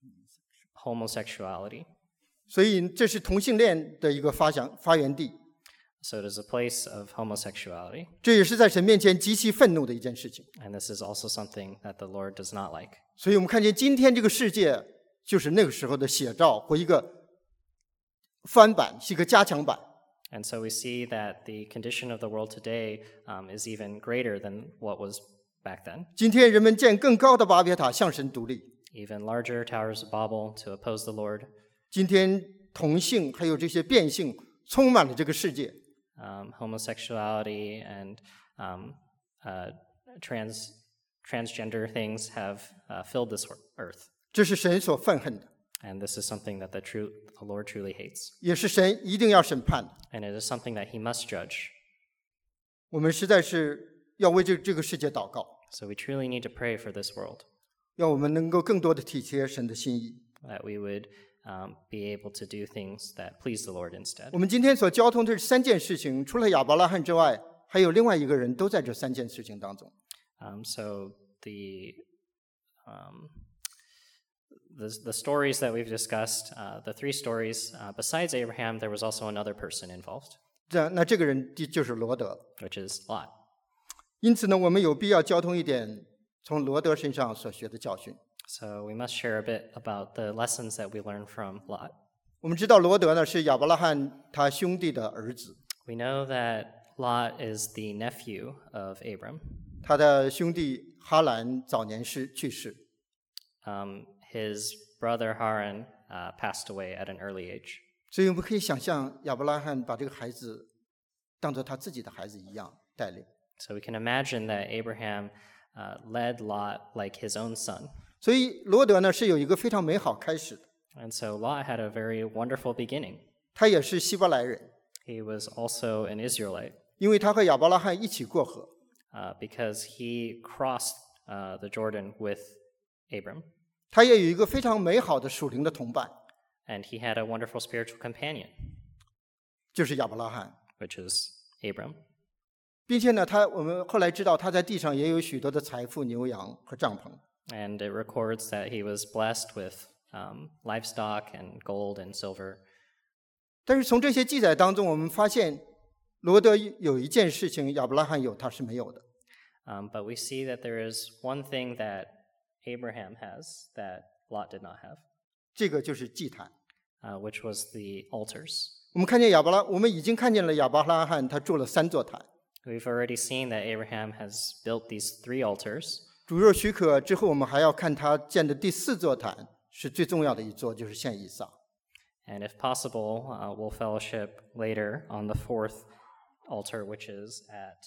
homosexuality. 所以这是同性恋的一个发祥发源地， So it is a place of homosexuality. 这也是在神面前极其愤怒的一件事情。 And this is also something that the Lord does not like. 所以我们看见今天这个世界就是那个时候的写照或一个翻版，是一个加强版。 And so we see that the condition of the world today um, is even greater than what was back then. 今天人们建更高的巴别塔向神独立， Even larger towers of Babel to oppose the Lord. 今天同性还有这些变性充满了这个世界。 Um, homosexuality and um, uh, trans transgender things have uh, filled this earth. 这是神所愤恨的， And this is something that the, true, the Lord truly hates. 也是神一定要审判的。 And it is something that he must judge. 我们实在是要为这这个世界祷告， So we truly need to pray for this world, 要我们能够更多的体贴神的心意。 that we would um, be able to do things that please the Lord instead. 我们今天所交通的这三件事情，除了亚伯拉罕之外，还有另外一个人都在这三件事情当中。 Um, so the, um, the the stories that we've discussed, uh, the three stories, uh, besides Abraham, there was also another person involved, 这那这个人就就是罗德。 which is Lot. 因此呢，我们有必要交通一点从罗德身上所学的教训。 So we must share a bit about the lessons that we learn from Lot. 我们知道罗德呢是亚伯拉罕他兄弟的儿子， We know that Lot is the nephew of Abram. 他的兄弟哈兰早年是去世， Um, his brother Haran uh, passed away at an early age. 所以我们可以想象亚伯拉罕把这个孩子当作他自己的孩子一样带领。 So we can imagine that Abraham uh, led Lot like his own son. 所以罗德呢是有一个非常美好开始的， And so Lot had a very wonderful beginning. 他也是希伯来人， He was also an Israelite 因为他和亚伯拉罕一起过河， uh, because he crossed uh, the Jordan with Abram. 他也有一个非常美好的属灵的同伴， And he had a wonderful spiritual companion, 就是亚伯拉罕， which is Abram. 并且呢，他我们后来知道他在地上也有许多的财富、牛羊和帐篷。 And it records that he was blessed with um, livestock and gold and silver. 但是从这些记载当中，我们发现罗德有一件事情亚伯拉罕有，他是没有的， Um, but we see that there is one thing that Abraham has that Lot did not have, 这个就是祭坛。 uh, which was the altars. 我们看见亚伯拉，我们已经看见了亚伯拉罕他筑了三座坛。 We've already seen that Abraham has built these three altars. 主若许可，之后我们还要看他建的第四座坛，是最重要的一座，就是献以撒。 And if possible, uh, we'll fellowship later on the fourth altar, which is at,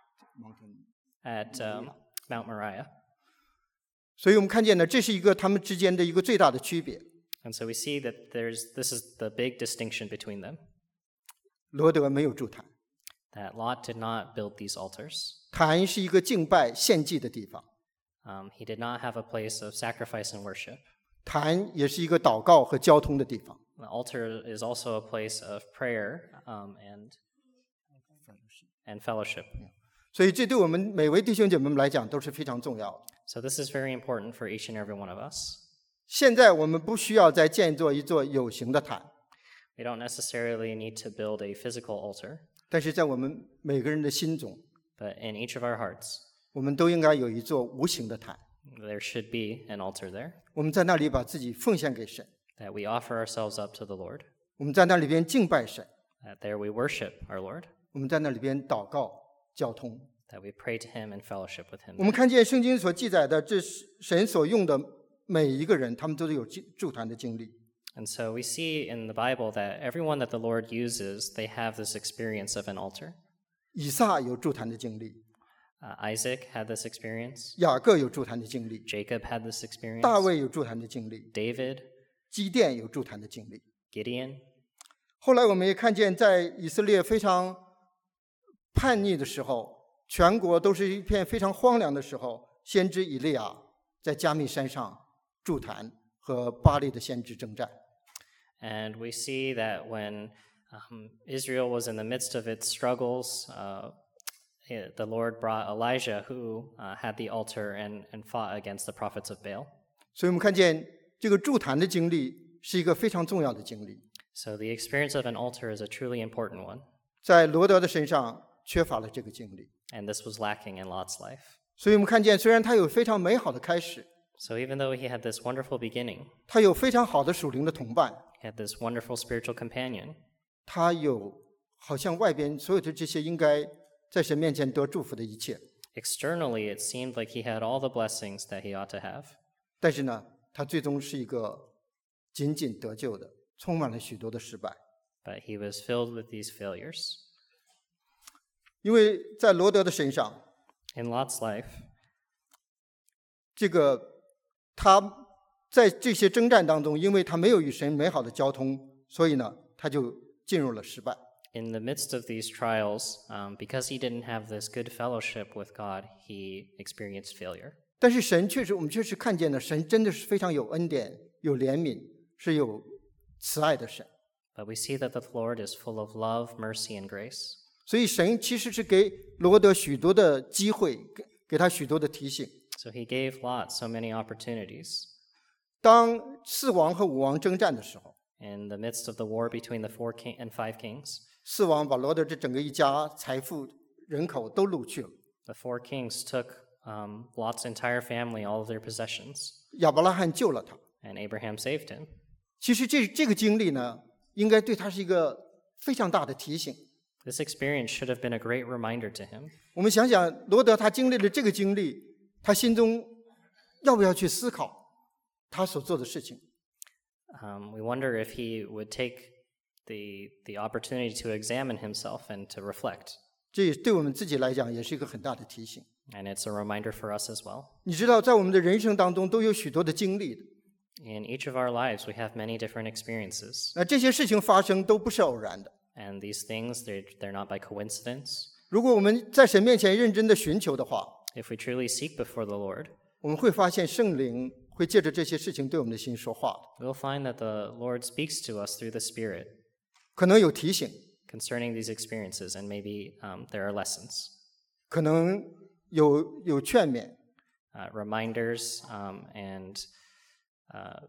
at um, Mount Moriah. 所以我们看见呢，这是一个他们之间的一个最大的区别。 And so we see that there's this is the big distinction between them, 罗德没有筑坛， that Lot did not build these altars. 坛是一个敬拜献祭的地方， Um, he did not have a place of sacrifice and worship. 坛也是一个祷告和交通的地方。 The altar is also a place of prayer um, and and fellowship. 所以这对我们每位弟兄姐妹们来讲都是非常重要的。 So this is very important for each and every one of us. 现在我们不需要再建造一座有形的坛， We don't necessarily need to build a physical altar, 但是在我们每个人的心中， but in each of our hearts, 我们都应该有一座无形的坛。 there should be an altar there, 我们在那里把自己奉献给神， that we offer ourselves up to the Lord, 我们在那里边敬拜神， that there we worship our Lord, 我们在那里边祷告交通。 that we pray to Him and fellowship with Him. 我们看见圣经所记载的，这是神所用的每一个人，他们都有筑坛的经历。 And so we see in the Bible that everyone that the Lord uses, they have this experience of an altar. 以撒有筑坛的经历， Uh, Isaac had this experience. 雅各有筑坛的经历， Jacob had this experience. 大卫有筑坛的经历， David, 基甸有筑坛的经历。 Gideon. 后来我们也看见，在以色列非常叛逆的时候，全国都是一片非常荒凉的时候，先知以利亚在加密山上筑坛和巴力的先知征战。 And we see that when um, Israel was in the midst of its struggles, uh, it- the Lord brought Elijah, who uh, had the altar and, and fought against the prophets of Baal. 所以我们看见这个筑坛的经历是一个非常重要的经历， So the experience of an altar is a truly important one, 在罗德的身上缺乏了这个经历。 and this was lacking in Lot's life. 所以我们看见，虽然他有非常美好的开始， So even though he had this wonderful beginning, 他有非常好的属灵的同伴， he had this wonderful spiritual companion, 他有好像外边所有的这些应该在神面前得祝福的一切， externally it seemed like he had all the blessings that he ought to have. 但是呢，他最终是一个仅仅得救的，充满了许多的失败。 But he was filled with these failures. 因为在罗德的身上， In Lot's life, 这个他在这些征战当中，因为他没有与神美好的交通，所以呢，他就进入了失败。 in the midst of these trials, um, because he didn't have this good fellowship with God, he experienced failure. 但是神确实，我们确实看见了，神真的是非常有恩典、有怜悯，是有慈爱的神。 But we see that the Lord is full of love, mercy, and grace. 所以神其实是给罗德许多的机会，给给他许多的提醒。 So he gave Lot so many opportunities. 当四王和五王征战的时候， In the midst of the war between the four king and five kings, 四王把罗德这整个一家财富、人口都掳去了。 the four kings took um, Lot's entire family, all of their possessions, 亚伯拉罕救了他。 and Abraham saved him. 其实这这个经历呢，应该对他是一个非常大的提醒。 This experience should have been a great reminder to him. 我们想想，罗德他经历了这个经历，他心中要不要去思考他所做的事情？ Um, we wonder if he would take the, the opportunity to examine himself and to reflect. 这也对我们自己来讲也是一个很大的提醒。 And it's a reminder for us as well. 你知道，在我们的人生当中都有许多的经历的， In each of our lives, we have many different experiences. 那这些事情发生都不是偶然的。 And these things, they're, they're not by coincidence. 如果我们在神面前认真的寻求的话， If we truly seek before the Lord, 我们会发现圣灵会借着这些事情对我们的心说话的， we'll find that the Lord speaks to us through the Spirit 可能有提醒， concerning these experiences, and maybe um, there are lessons, 可能有有劝勉， uh, reminders, um, and uh,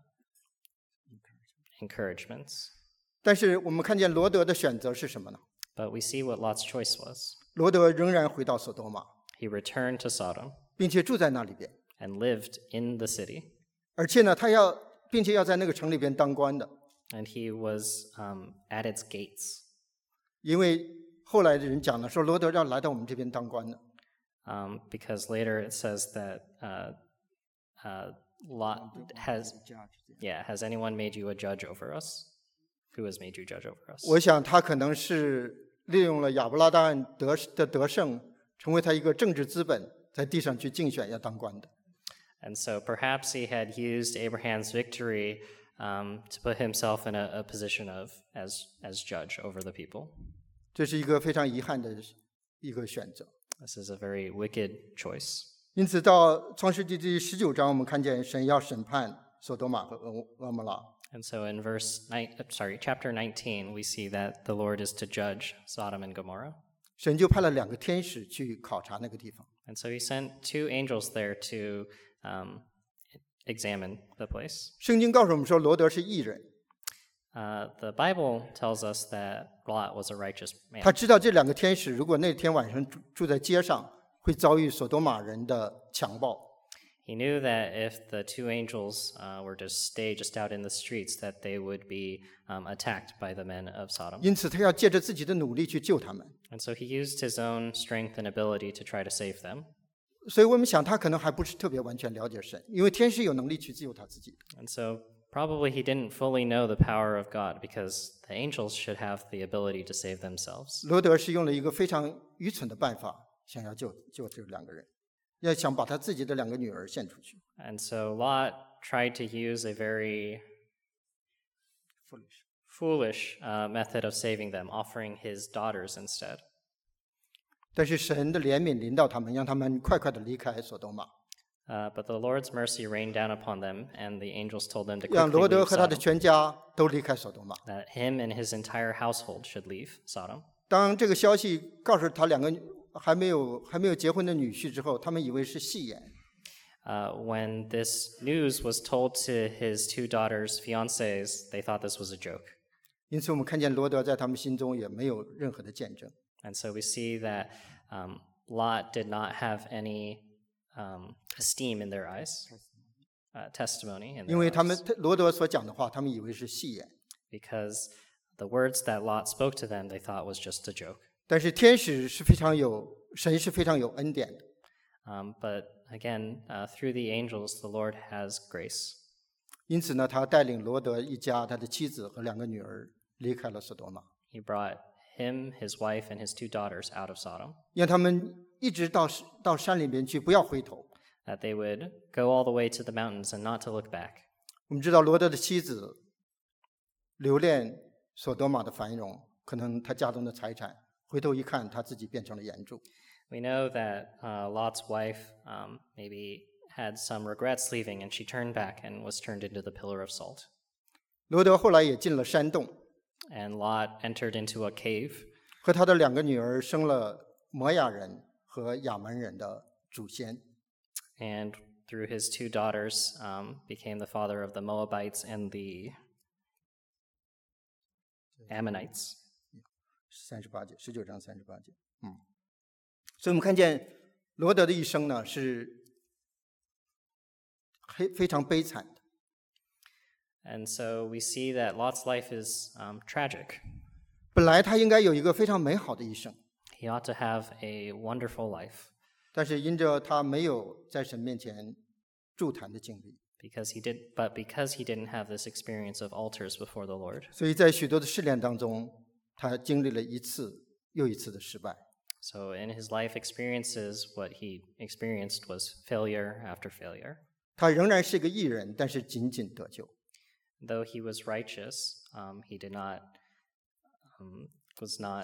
encouragements. 但是我们看见罗德的选择是什么呢？ But we see what Lot's choice was. 罗德仍然回到索多玛， He returned to Sodom 并且住在那里边， and lived in the city, 而且呢，他要并且要在那个城里边当官的， and he was um, at its gates. 因为后来的人讲了说罗德要来到我们这边当官的， Um, because later it says that uh, uh, Lot has, yeah, has anyone made you a judge over us? Who has made you judge over us? 我想他可能是利用了亚伯拉罕得的得胜，成为他一个政治资本，在地上去竞选要当官的。 And so perhaps he had used Abraham's victory um, to put himself in a, a position of as as judge over the people. 这是一个非常遗憾的一个选择。 This is a very wicked choice. 因此，到创世纪第十九章，我们看见神要审判索多玛和俄俄摩拉。 And so in verse nine, sorry, chapter nineteen, we see that the Lord is to judge Sodom and Gomorrah. 神就派了两个天使去考察那个地方。 And so he sent two angels there to um, examine the place. 圣经告诉我们说，罗德是义人， Uh, the Bible tells us that Lot was a righteous man. 他知道这两个天使如果那天晚上住住在街上，会遭遇索多玛人的强暴。 He knew that if the two angels uh, were to stay just out in the streets, that they would be um, attacked by the men of Sodom. 因此，他要借着自己的努力去救他们。 And so he used his own strength and ability to try to save them. 所以我们想，他可能还不是特别完全了解神，因为天使有能力去救他自己。 And so probably he didn't fully know the power of God because the angels should have the ability to save themselves. 罗德是用了一个非常愚蠢的办法，想要救救这两个人，要想把他自己的两个女儿献出去。 And so Lot tried to use a very foolish uh, method of saving them, offering his daughters instead. 但是神的怜悯临到他们，让他们快快的离开索多玛， Uh, but the Lord's mercy rained down upon them, and the angels told them to 让 quickly 罗德 leave 和他的 Sodom, 全家都离开索多玛。 that him and his entire household should leave Sodom. 当这个消息告诉他两个还没有还没有结婚的女婿之后，他们以为是戏言。 Uh, when this news was told to his two daughters' fiancés, they thought this was a joke. 因此，我们看见罗德在他们心中也没有任何的见证。 And so we see that um, Lot did not have any um, esteem in their eyes, uh, testimony in 因为 their 他们 eyes, 罗德所讲的话，他们以为是戏言。 because the words that Lot spoke to them, they thought was just a joke. 但是天使是非常有神是非常有恩典的， Um, but again, uh, through the angels, the Lord has grace. 因此呢，他带领罗德一家，他的妻子和两个女儿离开了索多玛， He brought him, his wife, and his two daughters out of Sodom, 让他们一直到到山里边去，不要回头。 that they would go all the way to the mountains and not to look back. 我们知道罗德的妻子留恋索多玛的繁荣，可能他家中的财产，回头一看，他自己变成了岩柱。 We know that uh, Lot's wife um, maybe had some regrets leaving, and she turned back and was turned into the pillar of salt. 罗德后来也进了山洞， And Lot entered into a cave, 和他的两个女儿生了摩亚人和亚门人的祖先。 and through his two daughters um, became the father of the Moabites and the Ammonites. 三十八节，十九章三十八节。嗯，所以我们看见罗德的一生呢是非非常悲惨的。 And so we see that Lot's life is um, tragic. 本来他应该有一个非常美好的一生， He ought to have a wonderful life 但是因着他没有在神面前筑坛的经历， because he did, but because he didn't have this experience of altars before the Lord. 所以在许多的试炼当中，他经历了一次又一次的失败。 So in his life experiences, what he experienced was failure after failure. 他仍然是个义人，但是仅仅得救。 Though he was righteous, um, he did not, um, was not,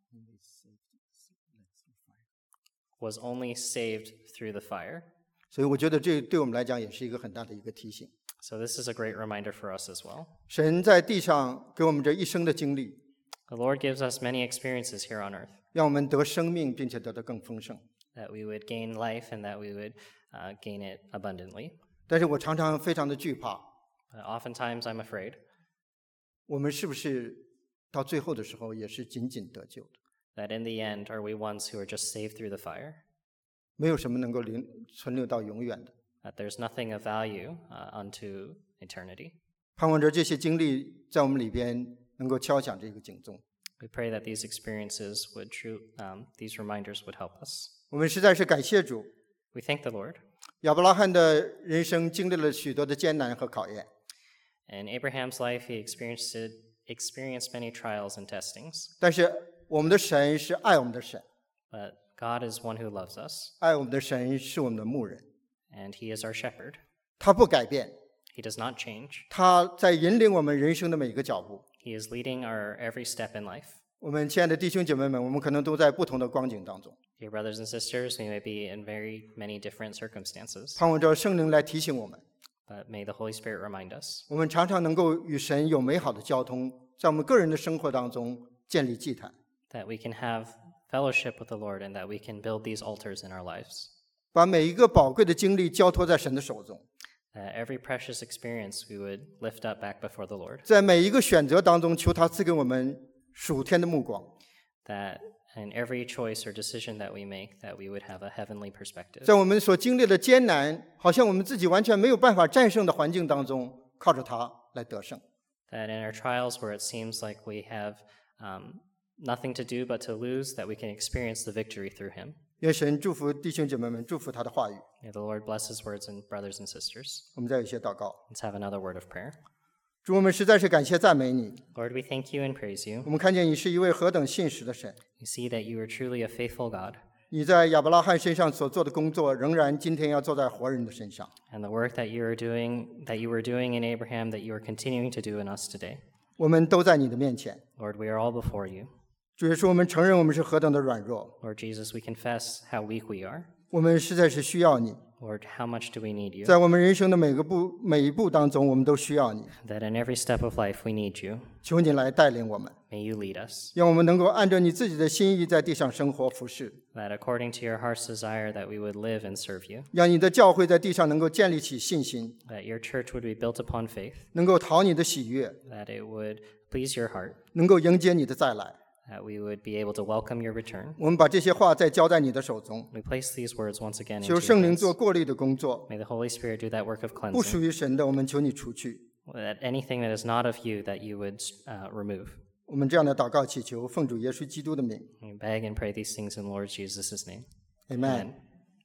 was only saved through the fire. 所以我觉得这对我们来讲也是一个很大的一个提醒。 So this is a great reminder for us as well. 神在地上给我们这一生的经历， The Lord gives us many experiences here on earth 让我们得生命，并且得得更丰盛。 that we would gain life and that we would uh, gain it abundantly. 但是我常常非常的惧怕， But oftentimes I'm afraid 我们是不是到最后的时候也是仅仅得救的？ that in the end, are we ones who are just saved through the fire? 没有什么能够留存留到永远的。 That there's nothing of value uh, unto eternity. 盼望着这些经历在我们里边能够敲响这个警钟。 We pray that these experiences would, true, um, these reminders would help us. 我们实在是感谢主， We thank the Lord. 亚伯拉罕的人生经历了许多的艰难和考验， In Abraham's life, he experienced, it, experienced many trials and testings, 但是我们的神是爱我们的神， but God is one who loves us, 爱我们的神是我们的牧人， and he is our shepherd. 他不改变， He does not change. 他在引领我们人生的每一个脚步。 He is leading our every step in life. 我们亲爱的弟兄姐妹们，我们可能都在不同的光景当中， Dear brothers and sisters, we may be in very many different circumstances, 盼望着圣灵来提醒我们， but may the Holy Spirit remind us 我们常常能够与神有美好的交通，在我们个人的生活当中建立祭坛， that we can have fellowship with the Lord and that we can build these altars in our lives. 把每一个宝贵的经历交托在神的手中， That every precious experience we would lift up back before the Lord. 在每一个选择当中，求他赐给我们属天的目光， That in every choice or decision that we make, that we would have a heavenly perspective. 在我们所经历的艰难，好像我们自己完全没有办法战胜的环境当中，靠着他来得胜。 That in our trials where it seems like we have um, nothing to do but to lose, that we can experience the victory through him. 愿神祝福弟兄姐妹们，祝福他的话语。 May the Lord bless his words and brothers and sisters. 我们再有一些祷告。 Let's have another word of prayer. 主，我们实在是感谢赞美你。 Lord, we thank you and praise you. 我们看见你是一位何等信实的神， We see that you are truly a faithful God, 你在亚伯拉罕身上所做的工作，仍然今天要做在活人的身上。 and the work that you are doing, that you were doing in Abraham, that you are continuing to do in us today. 我们都在你的面前， Lord, we are all before you. 主耶稣，我们承认我们是何等的软弱， Lord Jesus, we confess how weak we are. 我们实在是需要你。 Lord, how much do we need you? 在我们人生的每个步每一步当中，我们都需要你。 That in every step of life we need you. 求你来带领我们， May you lead us. 让我们能够按照你自己的心意在地上生活服侍， That according to your heart's desire, that we would live and serve you. 让你的教会在地上能够建立起信心， That your church would be built upon faith. 能够讨你的喜悦， That it would please your heart. 能够迎接你的再来。 That we would be able to welcome your return. 我们把这些话再交在你的手中， We place these words once again 求 into 圣 your 灵 hands. 做过滤的工作。 May the Holy Spirit do that work of 不属 cleansing. 于神的，我们求你除去。 That anything that is not of you, that you would uh, remove. 我们这样的祷告祈求，奉主耶稣基督的名 We beg and pray these things in Lord Jesus' name. ，Amen。 Amen.